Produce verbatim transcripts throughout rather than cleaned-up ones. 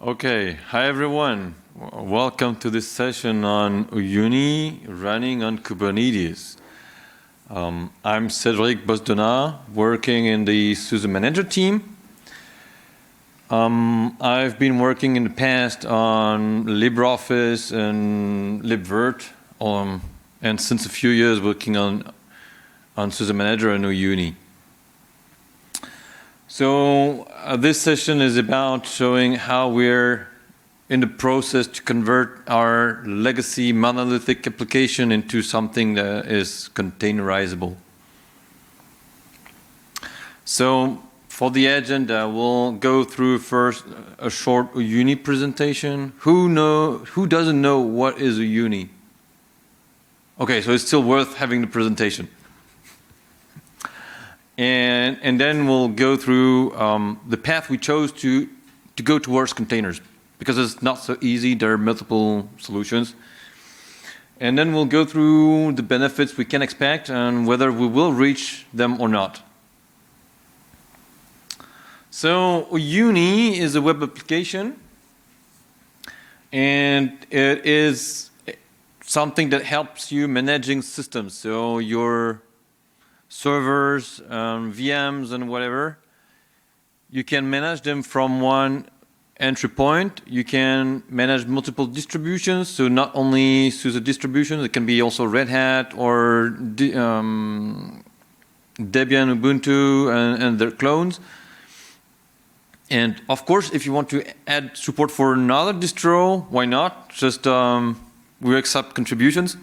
Okay, hi everyone. W- Welcome to this session on Uyuni running on Kubernetes. Um, I'm Cédric Bosdona, working in the SUSE Manager team. Um, I've been working in the past on LibreOffice and libvirt, um, and since a few years working on, on SUSE Manager and Uyuni. So uh, this session is about showing how we're in the process to convert our legacy monolithic application into something that is containerizable. So for the agenda, we'll go through first a short Uyuni presentation. Who know? Who doesn't know what is Uyuni? Okay, so it's still worth having the presentation. And, and then we'll go through um, the path we chose to, to go towards containers, because it's not so easy. There are multiple solutions. And then we'll go through the benefits we can expect and whether we will reach them or not. So Uyuni is a web application, and it is something that helps you managing systems. So your servers, um, V Ms, and whatever, you can manage them from one entry point. You can manage multiple distributions, so not only SUSE distributions, it can be also Red Hat or um, Debian, Ubuntu, and, and their clones. And of course, if you want to add support for another distro, why not? Just um, we accept contributions.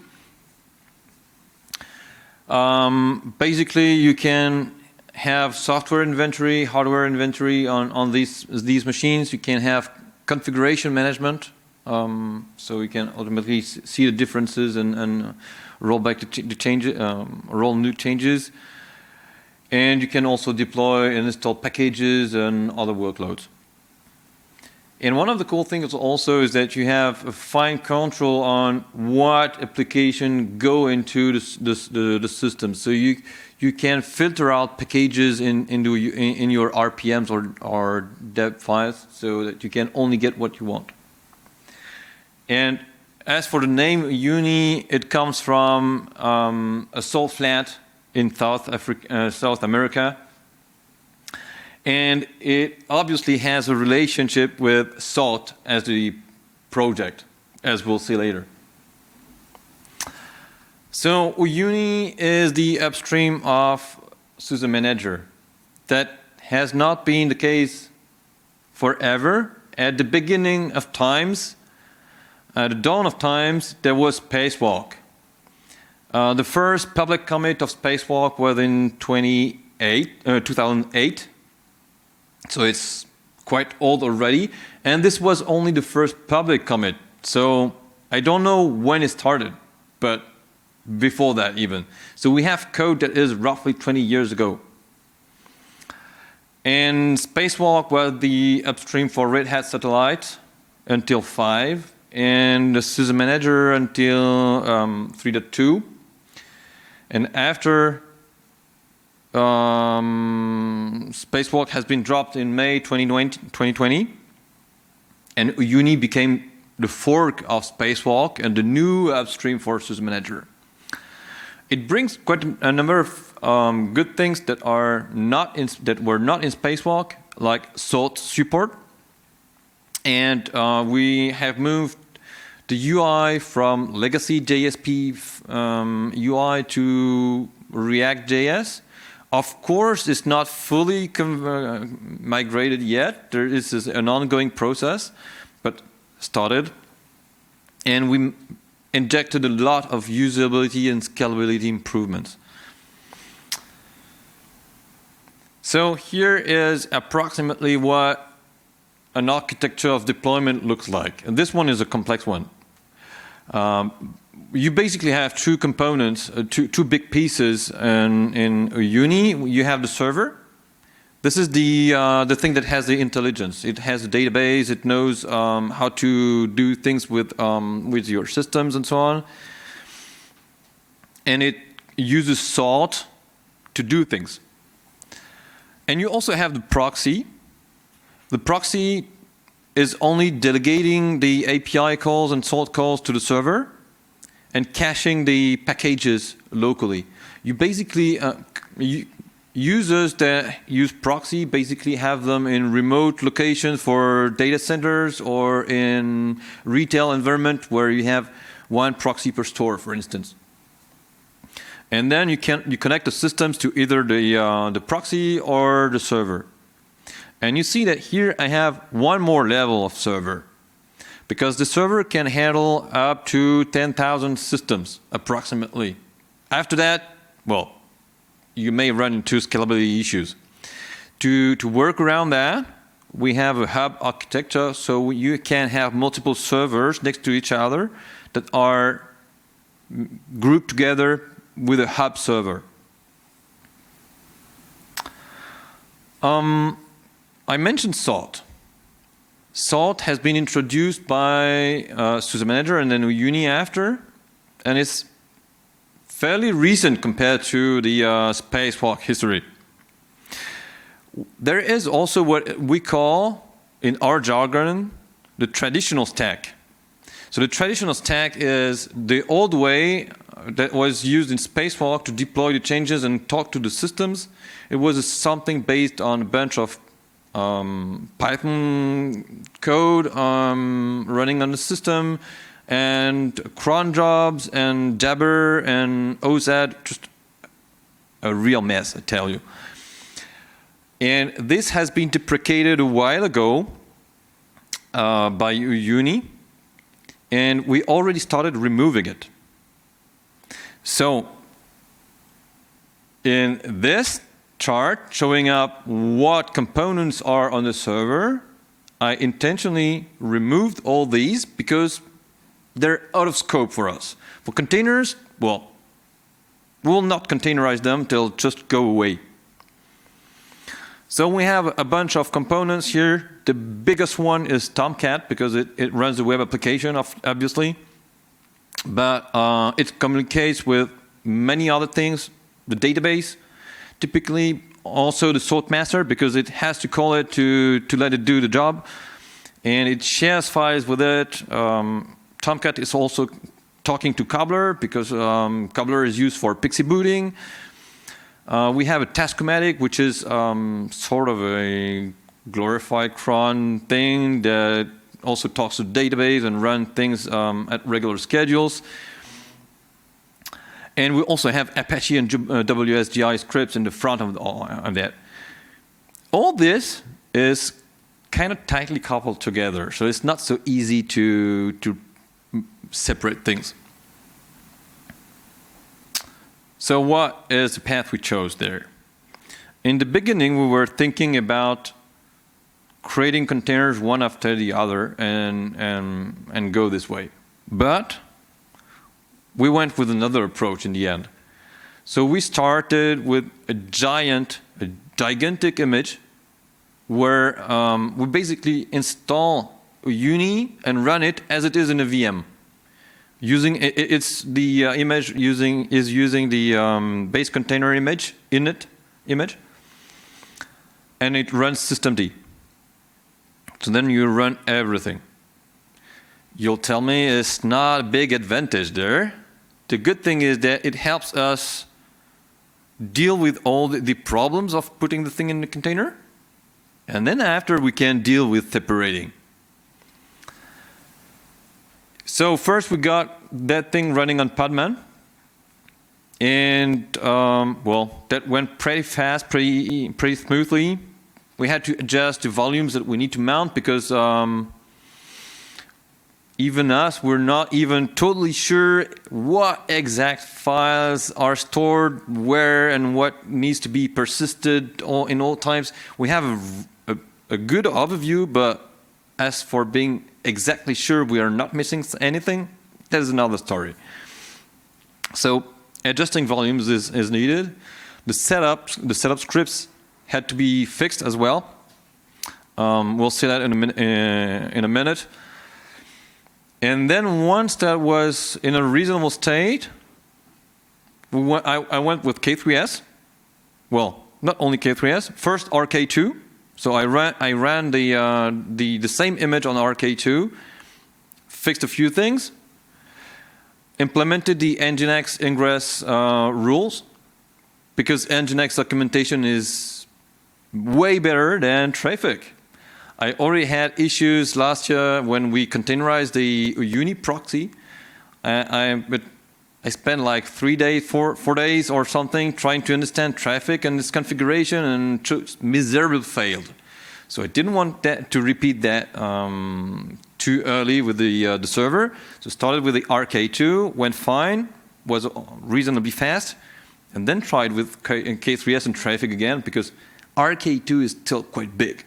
Um, basically, you can have software inventory, hardware inventory on, on these, these machines. You can have configuration management, um, so you can ultimately see the differences and, and roll back the, ch the changes, um, roll new changes. And you can also deploy and install packages and other workloads. And one of the cool things also is that you have a fine control on what application go into the, the, the system. So you, you can filter out packages in, into, in, in your R P Ms or, or deb files so that you can only get what you want. And as for the name Uyuni, it comes from um, a salt flat in South, Africa, uh, South America. And it obviously has a relationship with SALT as the project, as we'll see later. So Uyuni is the upstream of SUSE Manager. That has not been the case forever. At the beginning of times, at the dawn of times, there was Spacewalk. Uh, the first public commit of Spacewalk was in twenty-eight, uh, two thousand eight. So it's quite old already. And this was only the first public commit. So I don't know when it started, but before that even. So we have code that is roughly twenty years ago. And Spacewalk was the upstream for Red Hat Satellite until five, and the SUSE Manager until um, three point two. And after Um, Spacewalk has been dropped in May twenty twenty, and Uyuni became the fork of Spacewalk and the new upstream for SUSE Manager. It brings quite a number of um, good things that are not in, that were not in Spacewalk, like SALT support, and uh, we have moved the U I from legacy J S P um, U I to React J S. Of course, it's not fully uh, migrated yet. There is an ongoing process, but started. And we injected a lot of usability and scalability improvements. So here is approximately what an architecture of deployment looks like. And this one is a complex one. Um, You basically have two components, uh, two, two big pieces in, in Uyuni. You have the server. This is the, uh, the thing that has the intelligence. It has a database. It knows um, how to do things with, um, with your systems and so on. And it uses SALT to do things. And you also have the proxy. The proxy is only delegating the A P I calls and salt calls to the server and caching the packages locally. You basically, uh, you, users that use proxy basically have them in remote locations for data centers or in retail environment where you have one proxy per store, for instance. And then you can you connect the systems to either the uh, the proxy or the server. And you see that here I have one more level of server, because the server can handle up to ten thousand systems approximately. After that, well, you may run into scalability issues. To to work around that, we have a hub architecture, so you can have multiple servers next to each other that are grouped together with a hub server. Um, I mentioned Salt. Salt has been introduced by uh, SUSE Manager and then Uyuni after, and it's fairly recent compared to the uh, spacewalk history. There is also what we call, in our jargon, the traditional stack. So the traditional stack is the old way that was used in spacewalk to deploy the changes and talk to the systems. It was something based on a bunch of um, Python code um, running on the system, and cron jobs and Jabber and O Z, just a real mess, I tell you. And this has been deprecated a while ago uh, by Uyuni, and we already started removing it. So in this chart showing up what components are on the server, I intentionally removed all these because they're out of scope for us. For containers, well, we'll not containerize them, they'll just go away. So we have a bunch of components here. The biggest one is Tomcat because it, it runs the web application, obviously. But uh, it communicates with many other things. The database, typically also the sort master because it has to call it to, to let it do the job. And it shares files with it. Um, Tomcat is also talking to Cobbler because um, Cobbler is used for Pixie booting. Uh, we have a Taskomatic, which is um, sort of a glorified cron thing that also talks to the database and runs things um, at regular schedules. And we also have Apache and uh, W S G I scripts in the front of, the, of that. All this is kind of tightly coupled together, so it's not so easy to, to separate things. So what is the path we chose there? In the beginning, we were thinking about creating containers one after the other and, and, and go this way. But we went with another approach in the end. So we started with a giant, a gigantic image where um, we basically install Uyuni and run it as it is in a V M. Using it, it's the uh, image using is using the um, base container image init image, and it runs systemd. So then you run everything. You'll tell me it's not a big advantage there. The good thing is that it helps us deal with all the, the problems of putting the thing in the container, and then after we can deal with separating. So first we got that thing running on Podman, and um, well, that went pretty fast, pretty pretty smoothly. We had to adjust the volumes that we need to mount because um, even us, we're not even totally sure what exact files are stored where and what needs to be persisted all, in all times. We have a, a, a good overview, but as for being exactly sure we are not missing anything, that is another story. So adjusting volumes is, is needed. The setup, the setup scripts had to be fixed as well. Um, we'll see that in a, min uh, in a minute. And then once that was in a reasonable state, we went, I, I went with K three S. Well, not only K three S, first R K two. So I ran, I ran the, uh, the, the same image on R K two, fixed a few things, implemented the Nginx ingress uh, rules, because Nginx documentation is way better than Traefik. I already had issues last year when we containerized the Uni proxy. Uh, I, but I spent like three days, four, four days or something trying to understand Traefik and its configuration, and miserably failed. So I didn't want that to repeat that um, too early with the, uh, the server. So started with the R K two, went fine, was reasonably fast, and then tried with K three S and Traefik again, because R K two is still quite big.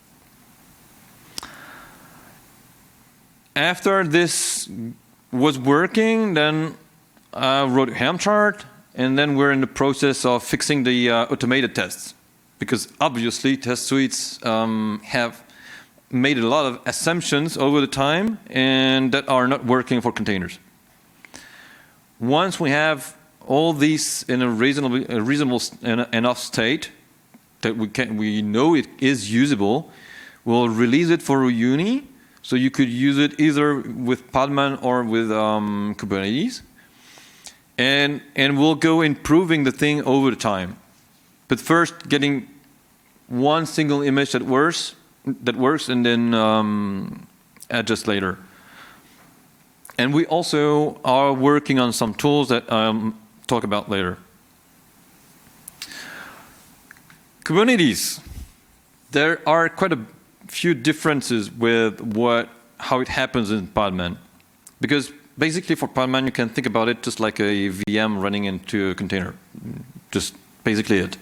After this was working, then I wrote a Helm chart, and then we're in the process of fixing the uh, automated tests, because obviously test suites um, have made a lot of assumptions over the time and that are not working for containers. Once we have all these in a reasonable, a reasonable enough state that we can, we know it is usable, we'll release it for Uni. So you could use it either with Podman or with um, Kubernetes. And, and we'll go improving the thing over the time. But first, getting one single image that works, that works and then um, adjust later. And we also are working on some tools that I'll um, talk about later. Kubernetes. There are quite a few differences with what how it happens in Podman, because basically for Podman you can think about it just like a V M running into a container, just basically it.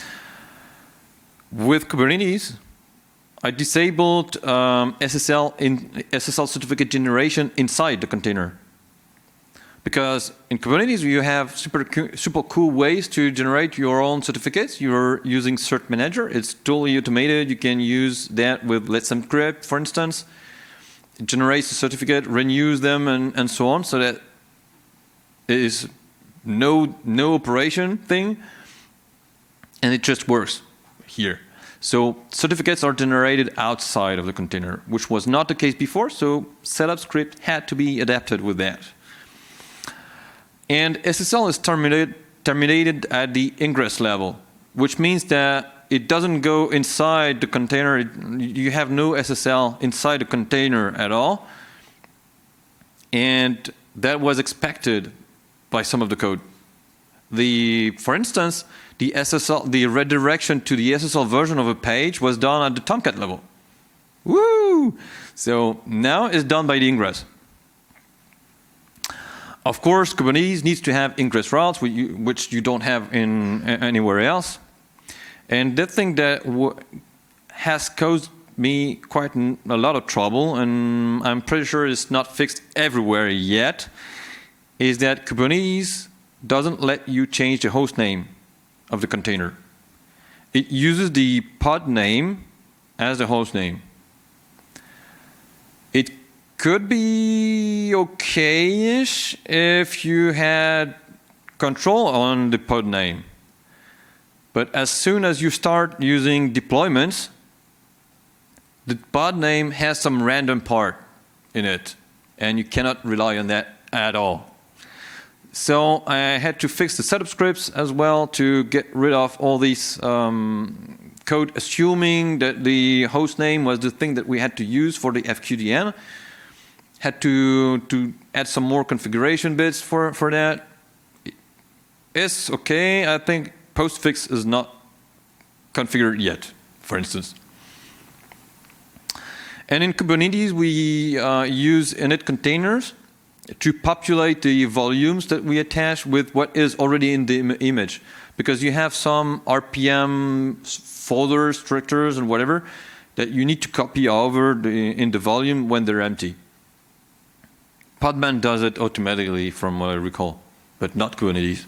With Kubernetes, I disabled um, S S L in S S L certificate generation inside the container, because in Kubernetes you have super super cool ways to generate your own certificates. You're using Cert Manager. It's totally automated. You can use that with Let's Encrypt, for instance. It generates a certificate, renews them, and, and so on, so that it is no no operation thing, and it just works here. So certificates are generated outside of the container, which was not the case before. So setup script had to be adapted with that. And S S L is terminated, terminated at the ingress level, which means that it doesn't go inside the container. It, you have no S S L inside the container at all. And that was expected by some of the code. The, for instance, the S S L, the redirection to the S S L version of a page was done at the Tomcat level. Woo! So now it's done by the ingress. Of course, Kubernetes needs to have ingress routes, which you don't have in anywhere else. And the thing that has caused me quite a lot of trouble, and I'm pretty sure it's not fixed everywhere yet, is that Kubernetes doesn't let you change the host name of the container. It uses the pod name as the host name. It could be okay-ish if you had control on the pod name. But as soon as you start using deployments, the pod name has some random part in it, and you cannot rely on that at all. So I had to fix the setup scripts as well to get rid of all these um, code assuming that the host name was the thing that we had to use for the F Q D N. Had to, to add some more configuration bits for, for that. It's okay. I think postfix is not configured yet, for instance. And in Kubernetes, we uh, use init containers to populate the volumes that we attach with what is already in the im image. Because you have some R P M folders, structures, and whatever that you need to copy over the, in the volume when they're empty. Podman does it automatically from what I recall, but not Kubernetes.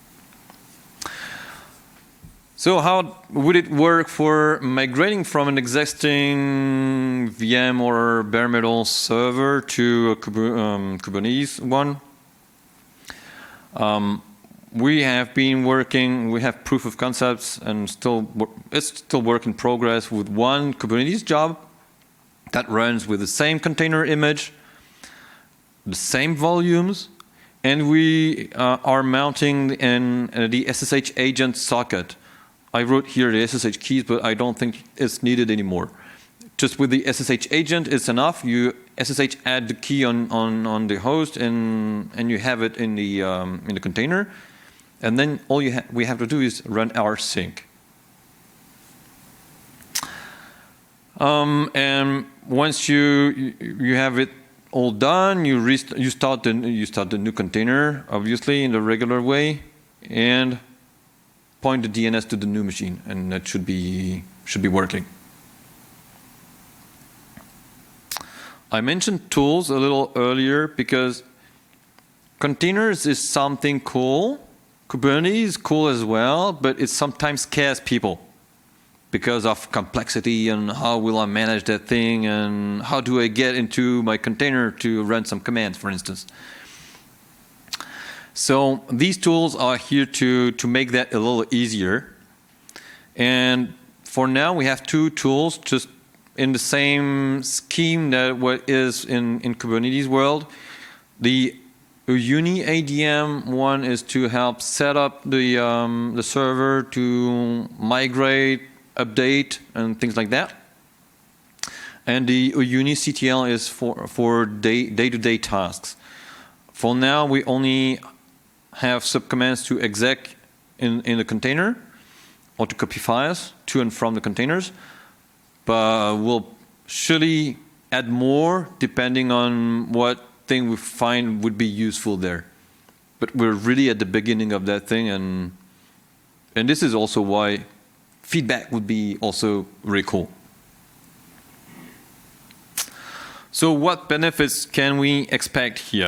So how would it work for migrating from an existing V M or bare metal server to a um, Kubernetes one? Um, we have been working, we have proof of concepts, and still it's still work in progress with one Kubernetes job that runs with the same container image, the same volumes, and we uh, are mounting in uh, the S S H agent socket. I wrote here the S S H keys, but I don't think it's needed anymore. Just with the S S H agent, it's enough. You S S H add the key on, on, on the host, and and you have it in the um, in the container, and then all you ha we have to do is run our sync. Um, and once you you have it all done, you rest you start the you start the new container, obviously in the regular way, and point the D N S to the new machine, and that should be should be working. I mentioned tools a little earlier because containers is something cool. Kubernetes is cool as well, but it sometimes scares people because of complexity and how will I manage that thing and how do I get into my container to run some commands, for instance. So these tools are here to, to make that a little easier. And for now, we have two tools just in the same scheme that what is in, in Kubernetes world. The Uyuni A D M one is to help set up the, um, the server to migrate, update, and things like that. And the Uyuni C T L is for, for day, day-to-day tasks. For now, we only have subcommands to exec in, in the container or to copy files to and from the containers. But we'll surely add more depending on what thing we find would be useful there. But we're really at the beginning of that thing, and and this is also why feedback would be also really cool. So what benefits can we expect here?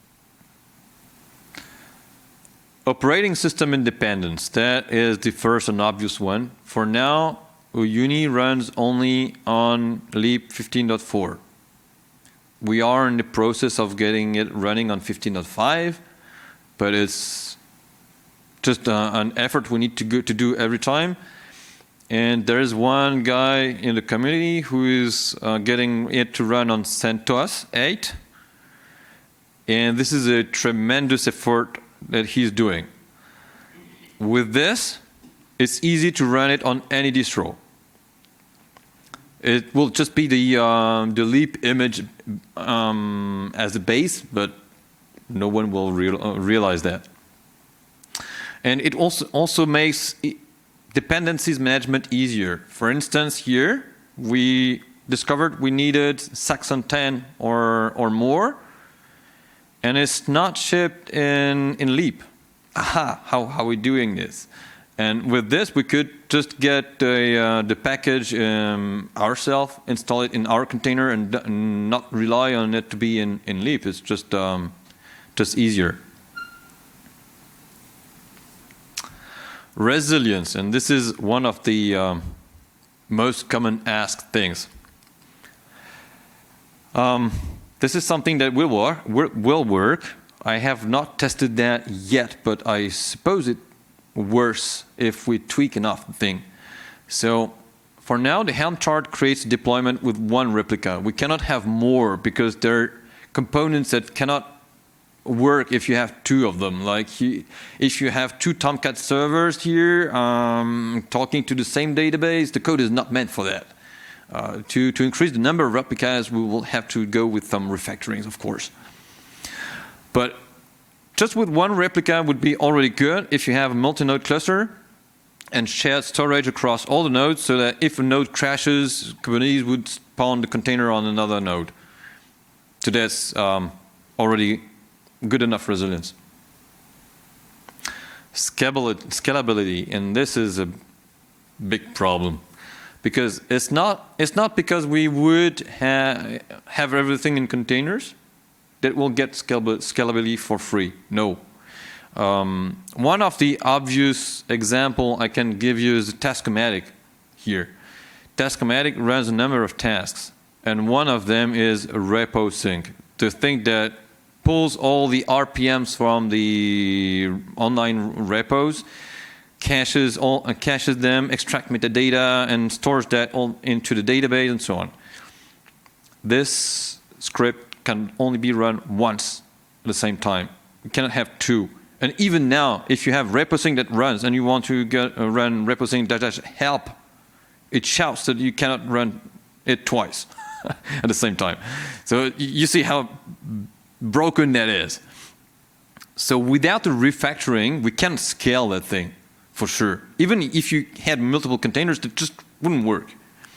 Operating system independence, that is the first and obvious one. For now, Uyuni runs only on Leap fifteen point four. We are in the process of getting it running on fifteen point five, but it's just uh, an effort we need to go to do every time. And there is one guy in the community who is uh, getting it to run on CentOS eight. And this is a tremendous effort that he's doing. With this, it's easy to run it on any distro. It will just be the, um, the Leap image um, as the base, but no one will real, uh, realize that. And it also, also makes dependencies management easier. For instance, here, we discovered we needed Saxon ten or, or more, and it's not shipped in, in Leap. Aha, how, how are we doing this? And with this, we could just get the, uh, the package um, ourselves, install it in our container, and, and not rely on it to be in, in Leap. It's just, um, just easier. Resilience, and this is one of the um, most common asked things. Um, this is something that will work, will work. I have not tested that yet, but I suppose it worse if we tweak enough the thing. So for now, the Helm chart creates deployment with one replica. We cannot have more because there are components that cannot work if you have two of them. Like you, if you have two Tomcat servers here um, talking to the same database, the code is not meant for that. Uh, to, to increase the number of replicas, we will have to go with some refactorings, of course. But just with one replica would be already good if you have a multi-node cluster and shared storage across all the nodes, so that if a node crashes, Kubernetes would spawn the container on another node. So that's um, already good enough resilience. Scalability, and this is a big problem, because it's not it's not because we would ha have everything in containers that will get scalability for free. No. Um, one of the obvious example I can give you is Taskomatic here. Taskomatic runs a number of tasks, and one of them is a repo sync. To think that pulls all the R P Ms from the online repos, caches all uh, caches them, extract metadata, and stores that all into the database and so on. This script can only be run once at the same time. You cannot have two. And even now, if you have reposync that runs and you want to get, uh, run reposync dash help, it shouts that you cannot run it twice at the same time. So you see how broken that is. So without the refactoring, we can't scale that thing for sure. Even if you had multiple containers, it just wouldn't work.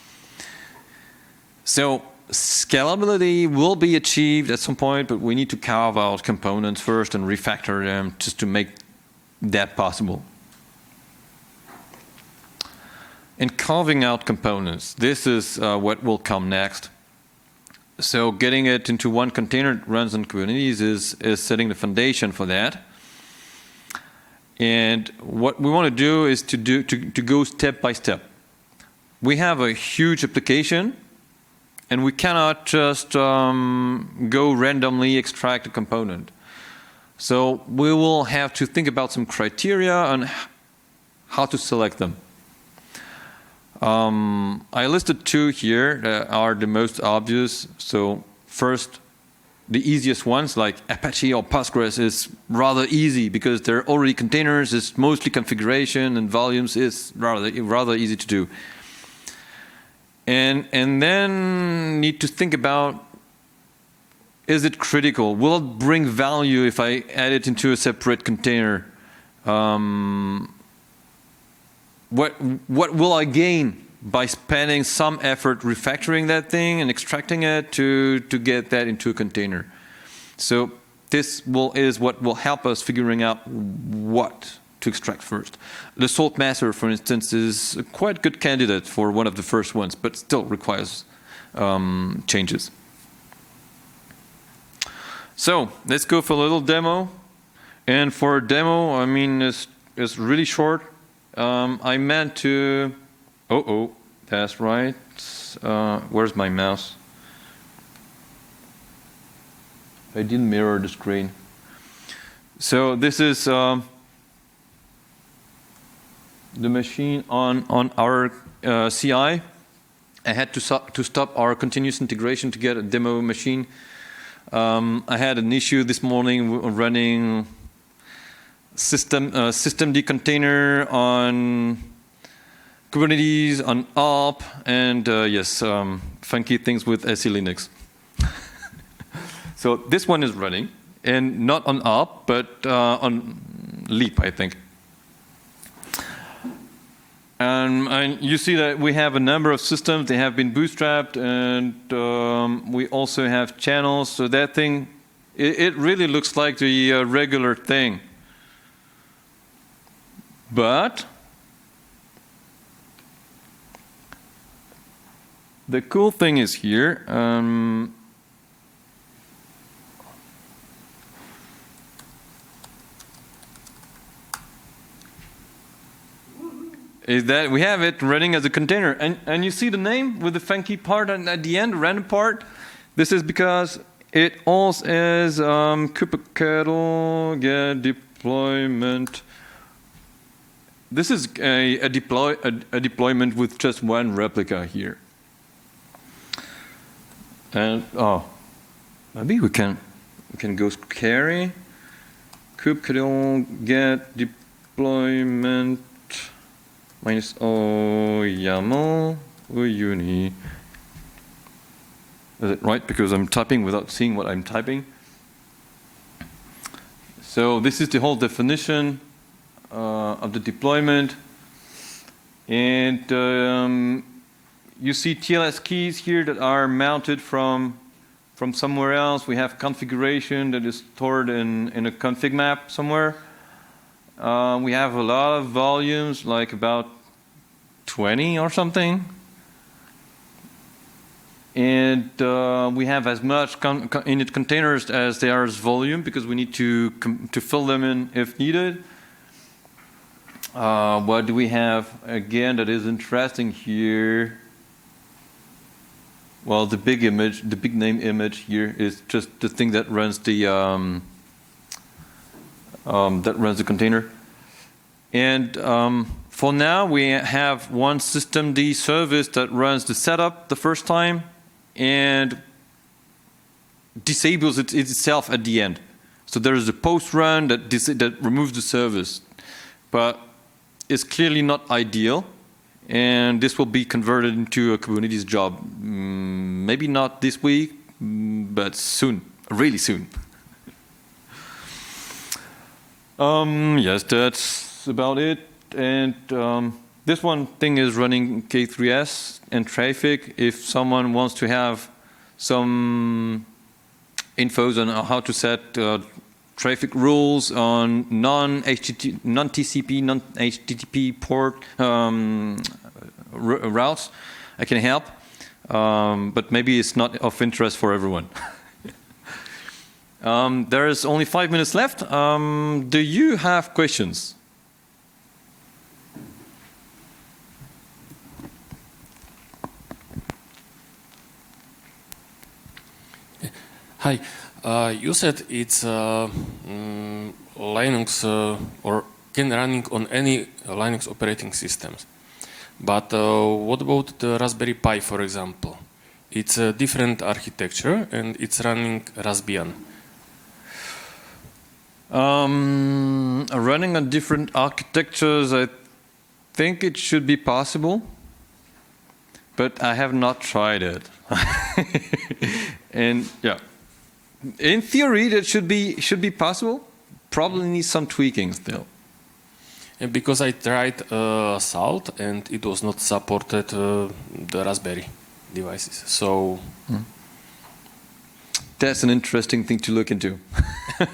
So scalability will be achieved at some point, but we need to carve out components first and refactor them just to make that possible. And carving out components, this is uh, what will come next. So getting it into one container that runs on Kubernetes is, is setting the foundation for that. And what we want to do is to, do, to, to go step by step. We have a huge application, and we cannot just um, go randomly extract a component. So we will have to think about some criteria on how to select them. Um, I listed two here that are the most obvious. So first, the easiest ones like Apache or Postgres is rather easy because they're already containers, it's mostly configuration, and volumes is rather, rather easy to do. And, and then need to think about, is it critical? Will it bring value if I add it into a separate container? Um, what, what will I gain by spending some effort refactoring that thing and extracting it to, to get that into a container? So this will, is what will help us figuring out what to extract first. The Saltmaster, for instance, is a quite good candidate for one of the first ones, but still requires um, changes. So let's go for a little demo. And for a demo, I mean, it's, it's really short. Um, I meant to, oh, oh, that's right. Uh, where's my mouse? I didn't mirror the screen. So this is um, the machine on, on our uh, C I. I had to, stop, to stop our continuous integration to get a demo machine. Um, I had an issue this morning running system, uh, systemd container on Kubernetes, on A P, and uh, yes, um, funky things with S E Linux. So this one is running, and not on A P, but uh, on Leap, I think. Um, and you see that we have a number of systems. They have been bootstrapped, and um, we also have channels. So that thing, it, it really looks like the uh, regular thing. But the cool thing is here. Um, is that we have it running as a container. And, and you see the name with the funky part at the end, random part? This is because it also is um, kubectl get deployment. This is a, a, deploy, a, a deployment with just one replica here. And, oh, maybe we can, we can go carry kubectl get deployment minus o YAML o uni. Is it right? Because I'm typing without seeing what I'm typing. So this is the whole definition uh, of the deployment. And um, you see T L S keys here that are mounted from, from somewhere else. We have configuration that is stored in, in a config map somewhere. Uh, we have a lot of volumes, like about twenty or something. And uh, we have as much con con init containers as there is volume, because we need to, com to fill them in if needed. Uh, what do we have again that is interesting here? Well, the big image, the big name image here is just the thing that runs the um, um, that runs the container. And um, for now, we have one systemd service that runs the setup the first time and disables it itself at the end. So there is a post run that that removes the service, but it's clearly not ideal. And this will be converted into a Kubernetes job. Mm, maybe not this week, mm, but soon, really soon. um, yes, that's about it. And um, this one thing is running K three S and Traffic. If someone wants to have some infos on how to set uh, traffic rules on non-H T T P, non-T C P, non-H T T P port um, routes, I can help, um, but maybe it's not of interest for everyone. um, there is only five minutes left. Um, do you have questions? Hi. Uh, you said it's uh, mm, Linux uh, or can running on any Linux operating systems. But uh, what about the Raspberry Pi, for example? It's a different architecture and it's running Raspbian. Um, running on different architectures, I think it should be possible, but I have not tried it. And yeah. In theory, that should be should be possible. Probably needs some tweaking still. And because I tried uh, Salt and it was not supported uh, the Raspberry devices. So hmm. That's an interesting thing to look into. You would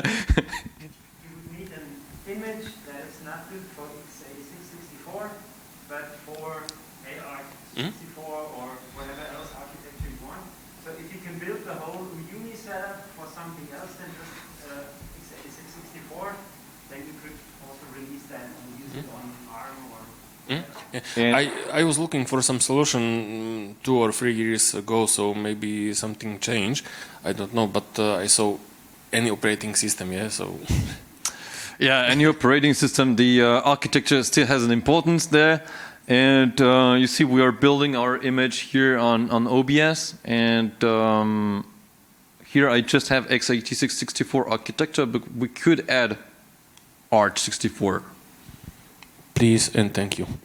need an image that is not good for x eighty-six sixty-four, but for A R sixty-four mm-hmm. or whatever else architecture you want. So if you can build the whole Uyuni setup for something else than just uh, x eighty-six sixty-four, then you could also release that and use mm-hmm. it on ARM or. Mm-hmm. Yeah. I, I was looking for some solution two or three years ago, so maybe something changed. I don't know, but uh, I saw any operating system, yeah, so. Yeah, any operating system, the uh, architecture still has an importance there. And uh, you see we are building our image here on, on O B S. And um, here I just have x eighty-six sixty-four architecture, but we could add Arch sixty-four. Please and thank you.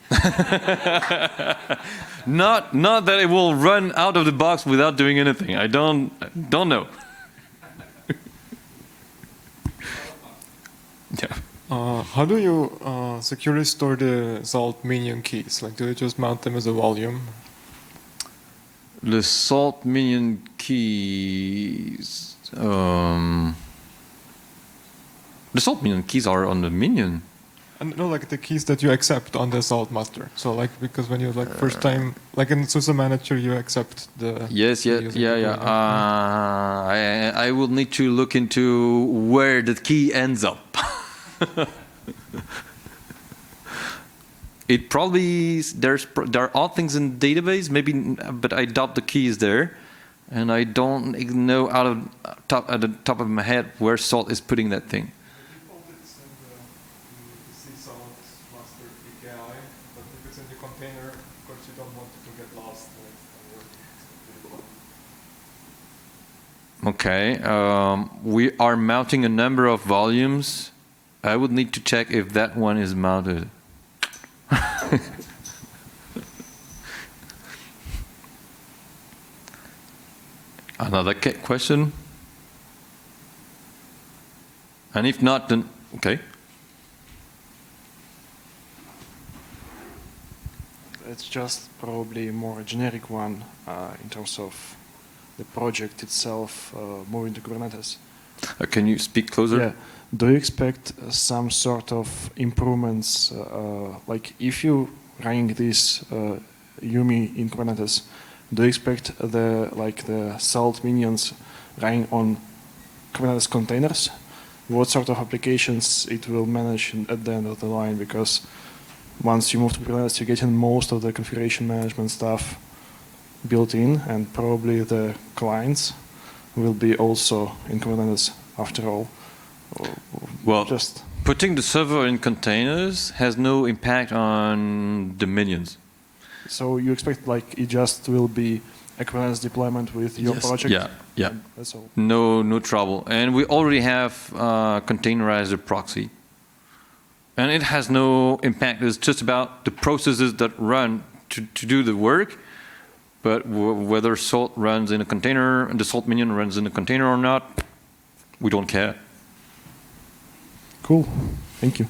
not, not that it will run out of the box without doing anything. I don't, don't know. Yeah. Uh, how do you uh, securely store the Salt minion keys? Like, do you just mount them as a volume? The Salt minion keys. Um, the Salt minion keys are on the minion. And no, like the keys that you accept on the Salt master. So, like, because when you like first time, like in SUSE manager, you accept the. Yes, yeah, yeah, yeah. Uh, I I will need to look into where the key ends up. It probably there's there are things in the database, maybe, but I doubt the key is there, and I don't know out of top at the top of my head where Salt is putting that thing. Okay, um, we are mounting a number of volumes. I would need to check if that one is mounted. Another question? And if not, then okay. It's just probably a more generic one uh, in terms of the project itself uh, moving to Kubernetes. Uh, can you speak closer? Yeah. Do you expect uh, some sort of improvements, uh, like if you running this uh, Yumi in Kubernetes, do you expect the like the Salt minions running on Kubernetes containers? What sort of applications it will manage at the end of the line? Because once you move to Kubernetes, you get in most of the configuration management stuff built in, and probably the clients will be also in Kubernetes after all. Or Well, just putting the server in containers has no impact on the minions. so you expect like it just will be a Kubernetes deployment with your Yes. project? Yeah, yeah. And that's all. No, no trouble. And we already have uh, containerizer proxy. And it has no impact. It's just about the processes that run to, to do the work. But w whether salt runs in a container and the salt minion runs in a container or not, we don't care. Cool. Thank you.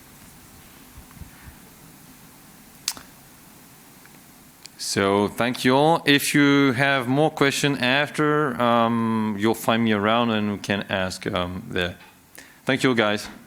So thank you all. If you have more questions after, um, you'll find me around and we can ask um, there. Thank you guys.